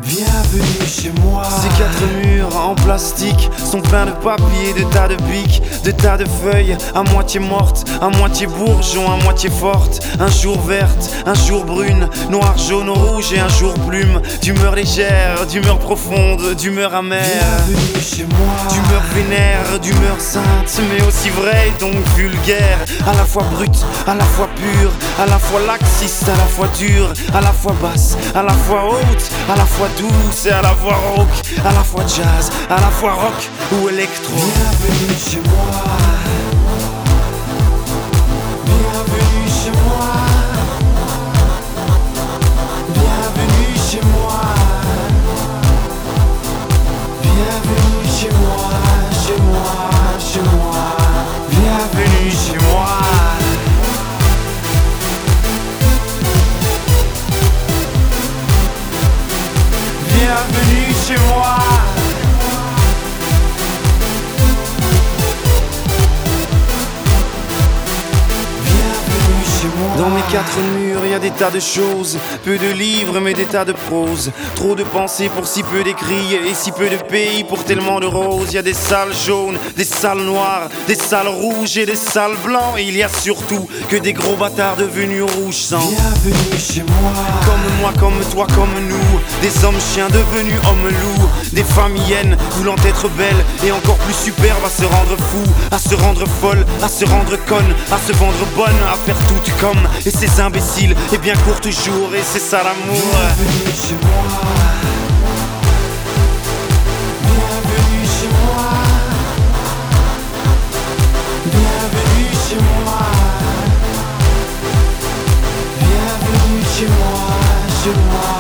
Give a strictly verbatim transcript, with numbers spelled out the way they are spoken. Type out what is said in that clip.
Bienvenue chez moi. Ces quatre murs en plastique sont pleins de papier, de tas de pics, de tas de feuilles, à moitié mortes, à moitié bourgeons, à moitié fortes. Un jour verte, un jour brune, noir, jaune, rouge et un jour plume. D'humeur légère, d'humeur profonde, d'humeur amère. Bienvenue chez moi. D'humeur vénère, d'humeur sainte, mais aussi vraie donc vulgaire. À la fois brute, à la fois pure, à la fois laxiste, à la fois dure, à la fois basse, à la fois haute, à la fois douce et à la fois rock, à la fois jazz, à la fois rock ou électro. Bienvenue chez moi. Bienvenue chez moi. Bienvenue chez moi. Bienvenue chez moi, chez moi, chez moi. Bienvenue chez moi. Bienvenue chez moi. Bienvenue chez moi. Dans mes quatre murs, y a des tas de choses, peu de livres mais des tas de prose. Trop de pensées pour si peu d'écrits et si peu de pays pour tellement de roses. Y a des salles jaunes, des salles noires, des salles rouges et des salles blancs. Et il y a surtout que des gros bâtards devenus rouge sang. Bienvenue chez moi. Comme moi, comme toi, comme nous, des hommes chiens devenus hommes loups, des femmes hyènes voulant être belles et encore plus superbes, à se rendre fou, à se rendre folle, à se rendre conne, à se vendre bonne, à faire tout comme. Et ces imbéciles, et bien court toujours, et c'est ça l'amour. Bienvenue chez moi. Bienvenue chez moi. Bienvenue chez moi. Bienvenue chez moi, chez moi.